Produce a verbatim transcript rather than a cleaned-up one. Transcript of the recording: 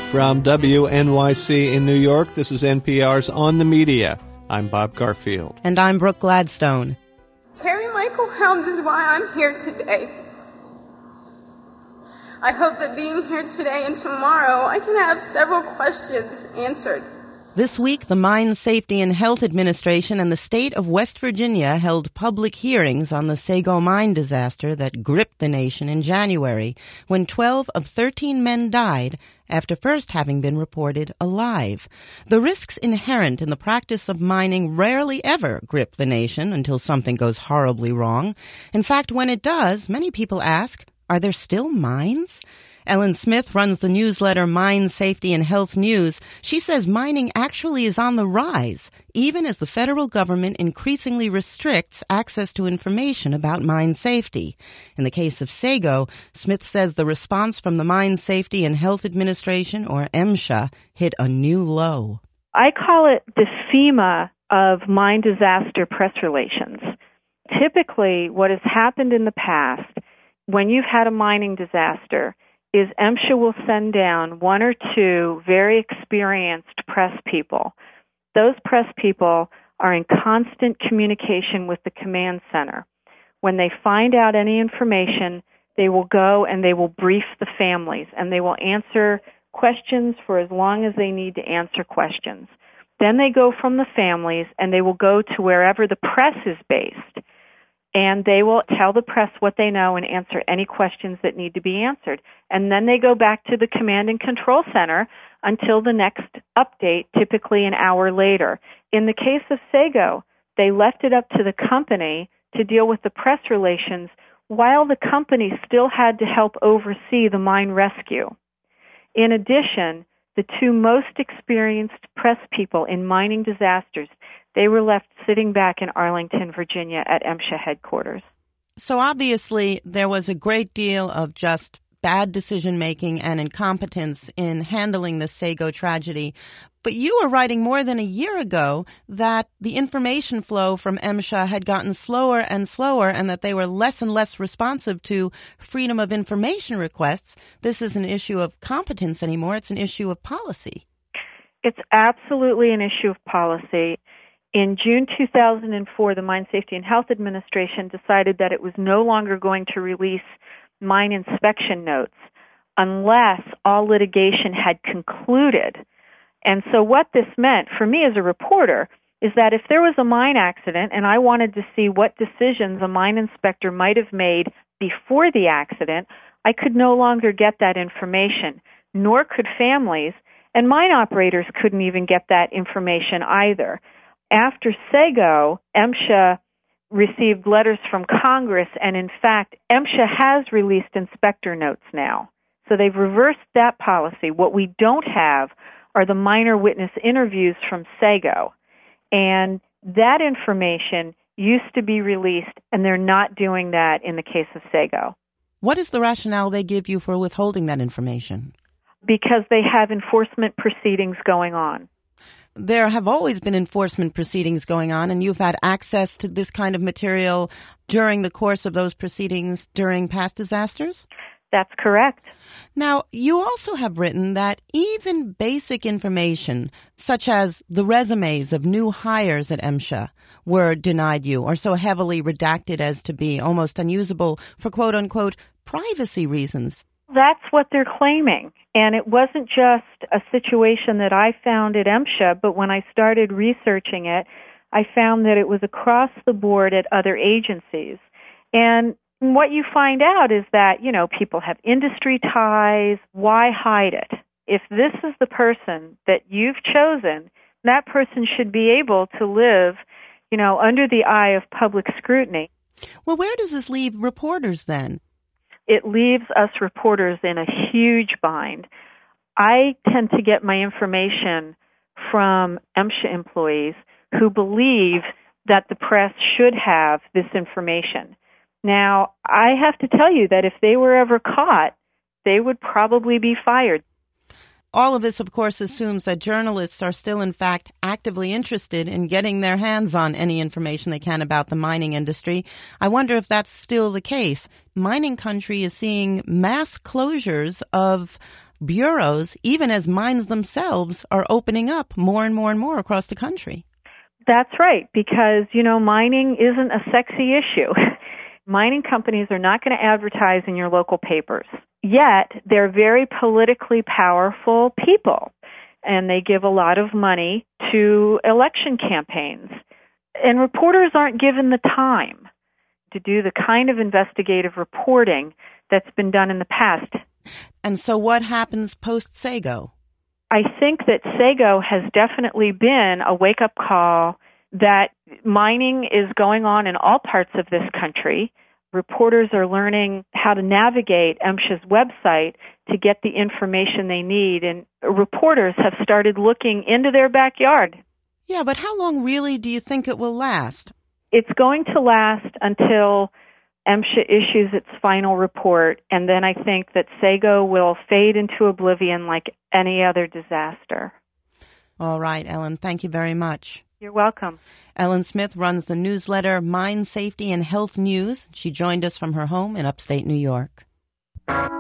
From W N Y C in New York, this is N P R's On the Media. I'm Bob Garfield. And I'm Brooke Gladstone. Terry Michael Helms is why I'm here today. I hope that being here today and tomorrow, I can have several questions answered. This week, the Mine Safety and Health Administration and the state of West Virginia held public hearings on the Sago mine disaster that gripped the nation in January, when twelve of thirteen men died after first having been reported alive. The risks inherent in the practice of mining rarely ever grip the nation until something goes horribly wrong. In fact, when it does, many people ask, are there still mines? Ellen Smith runs the newsletter Mine Safety and Health News. She says mining actually is on the rise, even as the federal government increasingly restricts access to information about mine safety. In the case of Sago, Smith says the response from the Mine Safety and Health Administration, or MSHA, hit a new low. I call it the FEMA of mine disaster press relations. Typically, what has happened in the past, when you've had a mining disaster, is MSHA will send down one or two very experienced press people. Those press people are in constant communication with the command center. When they find out any information, they will go and they will brief the families, and they will answer questions for as long as they need to answer questions. Then they go from the families and they will go to wherever the press is based, and they will tell the press what they know and answer any questions that need to be answered. And then they go back to the command and control center until the next update, typically an hour later. In the case of Sago, they left it up to the company to deal with the press relations while the company still had to help oversee the mine rescue. In addition, the two most experienced press people in mining disasters, they were left sitting back in Arlington, Virginia at MSHA headquarters. So obviously there was a great deal of just bad decision-making and incompetence in handling the Sago tragedy. But you were writing more than a year ago that the information flow from MSHA had gotten slower and slower and that they were less and less responsive to freedom of information requests. This is an issue of competence anymore. It's an issue of policy. It's absolutely an issue of policy. In June two thousand four, the Mine Safety and Health Administration decided that it was no longer going to release mine inspection notes unless all litigation had concluded. And so what this meant for me as a reporter is that if there was a mine accident and I wanted to see what decisions a mine inspector might have made before the accident, I could no longer get that information, nor could families, and mine operators couldn't even get that information either. After Sago, MSHA received letters from Congress, and in fact, MSHA has released inspector notes now. So they've reversed that policy. What we don't have are the minor witness interviews from Sago. And that information used to be released, and they're not doing that in the case of Sago. What is the rationale they give you for withholding that information? Because they have enforcement proceedings going on. There have always been enforcement proceedings going on, and you've had access to this kind of material during the course of those proceedings during past disasters? That's correct. Now, you also have written that even basic information, such as the resumes of new hires at MSHA, were denied you or so heavily redacted as to be almost unusable for quote-unquote privacy reasons. That's what they're claiming. And it wasn't just a situation that I found at MSHA, but when I started researching it, I found that it was across the board at other agencies. And what you find out is that, you know, people have industry ties. Why hide it? If this is the person that you've chosen, that person should be able to live, you know, under the eye of public scrutiny. Well, where does this leave reporters then? It leaves us reporters in a huge bind. I tend to get my information from MSHA employees who believe that the press should have this information. Now, I have to tell you that if they were ever caught, they would probably be fired. All of this, of course, assumes that journalists are still, in fact, actively interested in getting their hands on any information they can about the mining industry. I wonder if that's still the case. Mining country is seeing mass closures of bureaus, even as mines themselves are opening up more and more and more across the country. That's right, because, you know, mining isn't a sexy issue. Mining companies are not going to advertise in your local papers. Yet, they're very politically powerful people, and they give a lot of money to election campaigns. And reporters aren't given the time to do the kind of investigative reporting that's been done in the past. And so what happens post-Sago? I think that Sago has definitely been a wake-up call that mining is going on in all parts of this country. Reporters are learning how to navigate MSHA's website to get the information they need, and reporters have started looking into their backyard. Yeah, but how long really do you think it will last? It's going to last until MSHA issues its final report, and then I think that Sago will fade into oblivion like any other disaster. All right, Ellen, thank you very much. You're welcome. Ellen Smith runs the newsletter Mine Safety and Health News. She joined us from her home in upstate New York.